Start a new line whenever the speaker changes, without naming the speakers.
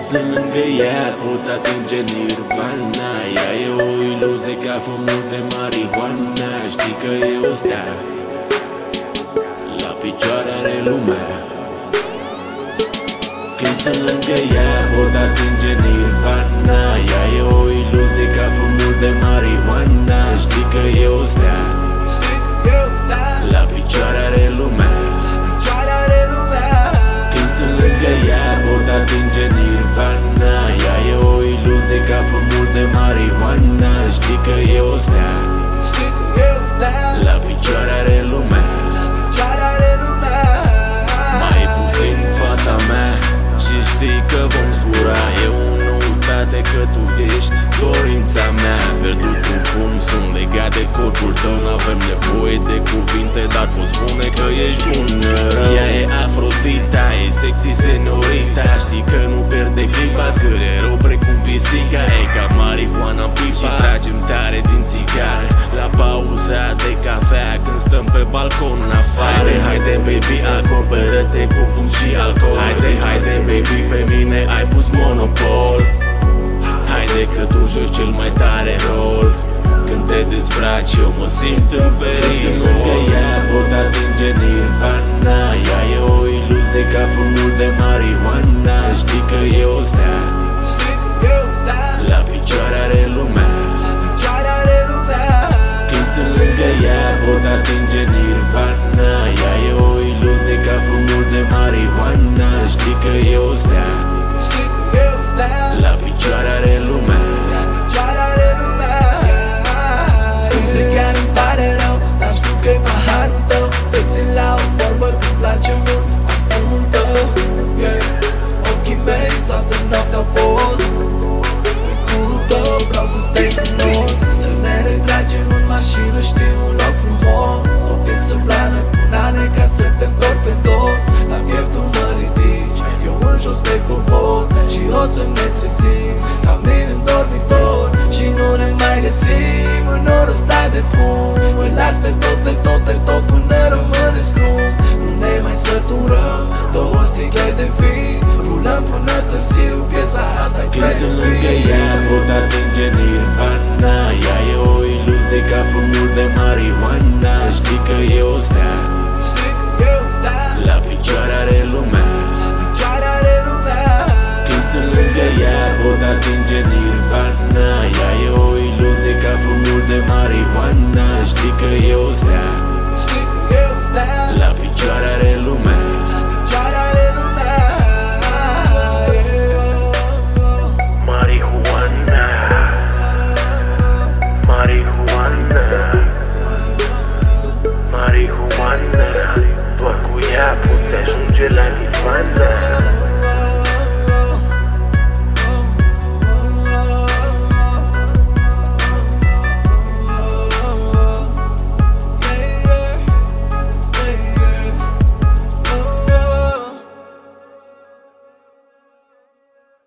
sunt lângă ea pot atinge nirvana. Ea e o iluzie ca fumul de marihuana. Știi că e o stea, la picioare are lumea. Când sunt lângă ea pot atinge nirvana. Ea e o iluzie ca fumul de marihuana. Știi că e o stea, la picioare are lumea. Când sunt lângă ea pot atinge nirvana. Ea e o iluzie ca fumul de marihuana. Știi că e o stea, la picioare are lumea. Mai puțin fata mea și știi că vom zbura. E o noutate că tu ești dorința mea. Pierdut în fum, sunt legat de corpul tău. N-avem nevoie de cuvinte, dar pot spune că ești bună rău. Ea e Afrodita, e sexy senorita. Știi că nu pierde clipa, zgârie rău precum pisica. E ca marihuana în pipa și tragem tare din țigare la pauza de cafea când stăm pe balcon în afară. Haide baby, acoperă-te cu fum și alcool. Haide baby, pe mine ai pus monopol. Haide că tu joci cel mai tare rol. Când te dezbraci eu mă simt în pericol. Când sunt lângă ea pot atinge nirvana. Ea e o iluzie ca fumul de marihuana. Știi că e o stea, la picioare are lumea. Când sunt lângă ea pot atinge nirvana. Ea e o iluzie ca fumul de marihuana. Știi că e o stea, la picioare are lumea.
Scuze, chiar îmi pare rău, dar știu că-i paharul tău. Îi țin la o vorbă că-mi place mult parfumul tău, yeah. Ochii mei toată noaptea au fost în curul tău. Vreau să te cunosc, să ne retragem în mașină, știu un loc frumos. O piesă blană cu nane ca să te întorc pe dos. La pieptul mă ridici, eu în jos te cobor și o să ne trezim ca mine în dormitor. Și nu ne mai găsim în orul ăsta de fum. Îi las pe tot până rămâne scrum. Nu ne mai săturăm, 2 sticle de vin. Rulăm până târziu, piesa asta-i pe
Când sunt lângă ea pot atinge nirvana. Ea e o iluzie ca fumul de marihuana. Știi că e o stea, la picioare are lumea. Când sunt lângă ea pot atinge